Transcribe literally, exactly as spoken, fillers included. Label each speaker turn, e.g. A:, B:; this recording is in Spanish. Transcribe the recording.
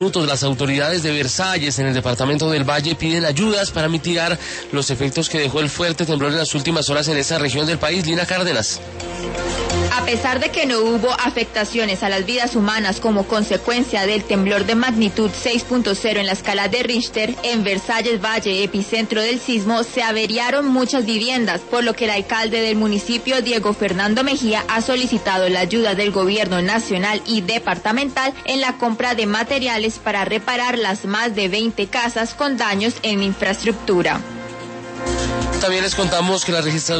A: Las autoridades de Versalles, en el departamento del Valle, piden ayudas para mitigar los efectos que dejó el fuerte temblor en las últimas horas en esa región del país. Lina Cárdenas.
B: A pesar de que no hubo afectaciones a las vidas humanas como consecuencia del temblor de magnitud seis punto cero en la escala de Richter, en Versalles Valle, epicentro del sismo, se averiaron muchas viviendas, por lo que el alcalde del municipio, Diego Fernando Mejía, ha solicitado la ayuda del gobierno nacional y departamental en la compra de materiales para reparar las más de veinte casas con daños en infraestructura.
A: También les contamos que la registraduría